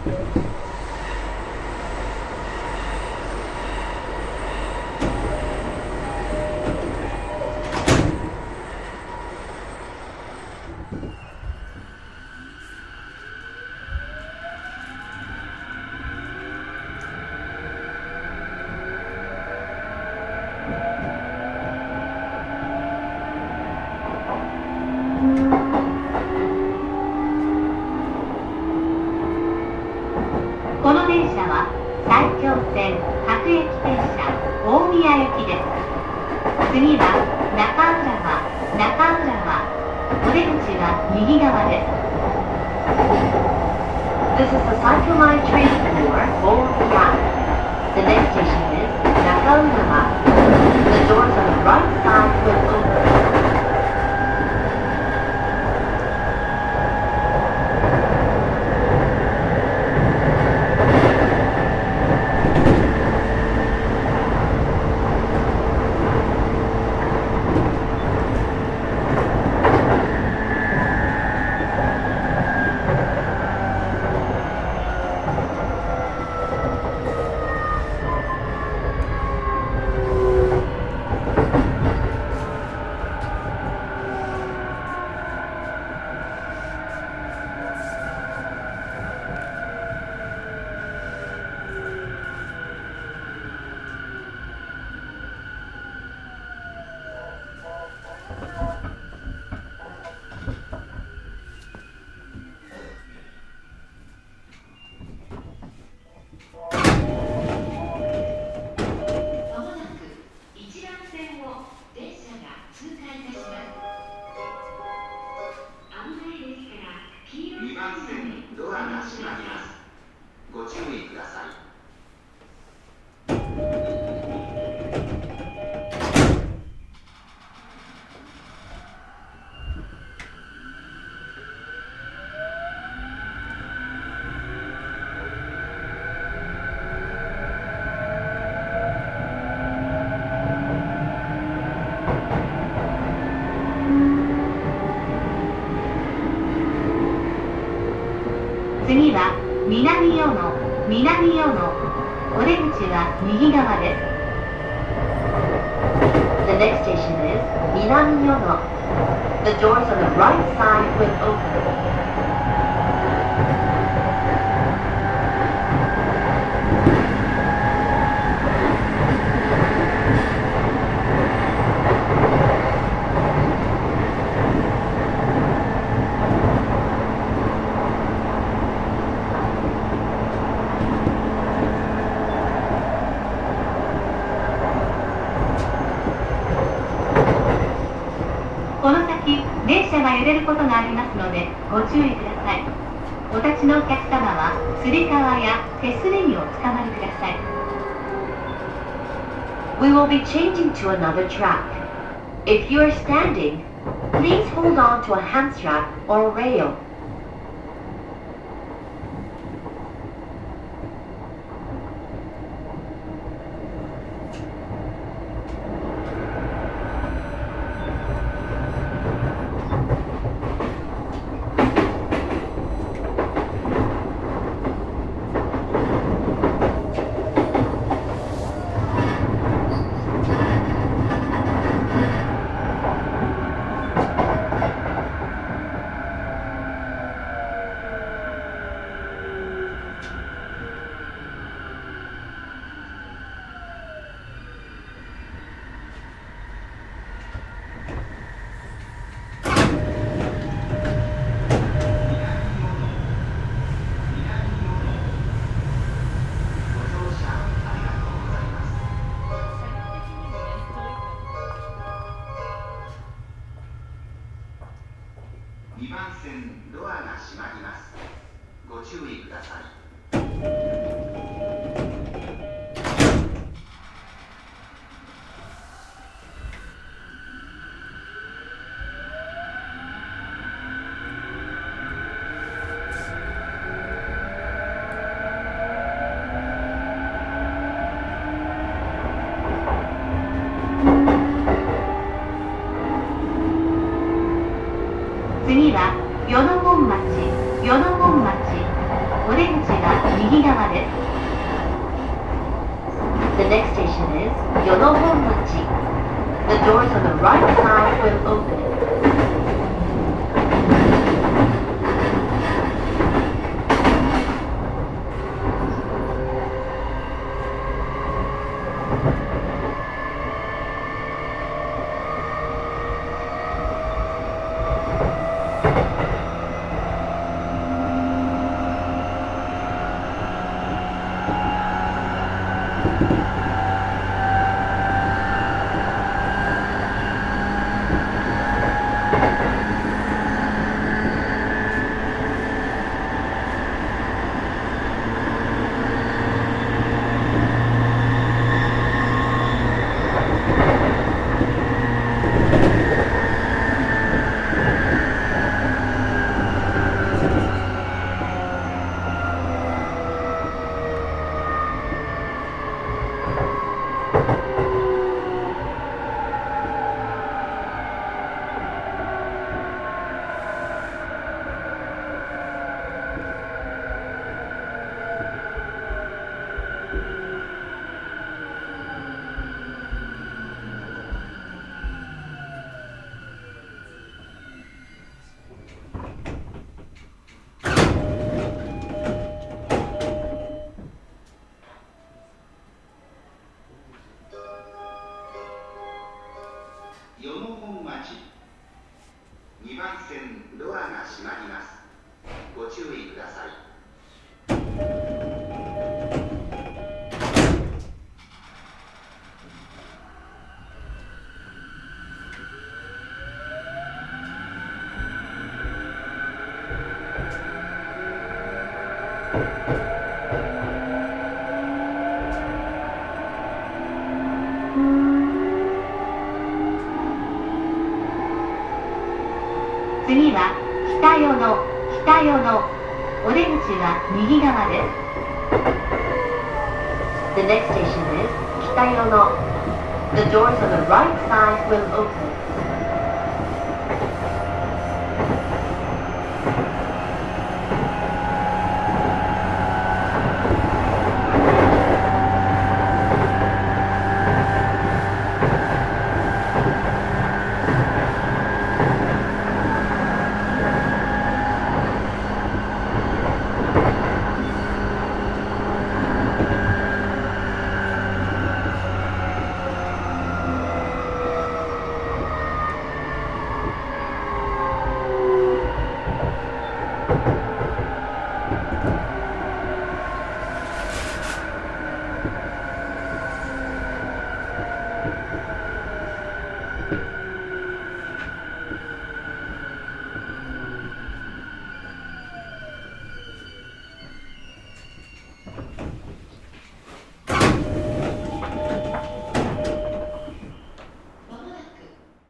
この電車は埼京線各駅停車大宮行きです。次は中浦和。お出口は右側です。This is the Cycle Line train for Omiya. The next station is Nakaurawa. The doors on the right side will open. 次は南与野。お出口は右側です。The next station is 南与野。The doors on the right side will open. この先、電車が揺れることがありますのでご注意ください。お立ちのお客様はつり革や手すりにおつかまりください。We will be changing to another track. If you are standing, please hold on to a hand strap or a rail. 2番線ドアが閉まります。ご注意ください。 次は与野本町。お出口は右側です。The next station is Yonohonmachi. The doors on the right side will open. 2番線ドアが閉まります。ご注意ください。 次は北与野お出口は右側です。 The next station is 北与野 The doors on the right side will open.